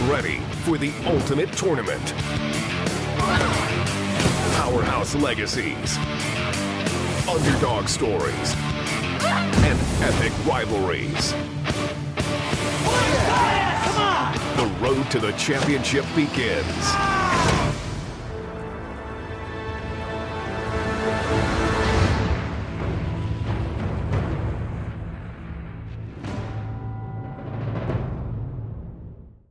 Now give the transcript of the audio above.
ready for the ultimate tournament. Powerhouse legacies, underdog stories, and epic rivalries. The road to the championship begins.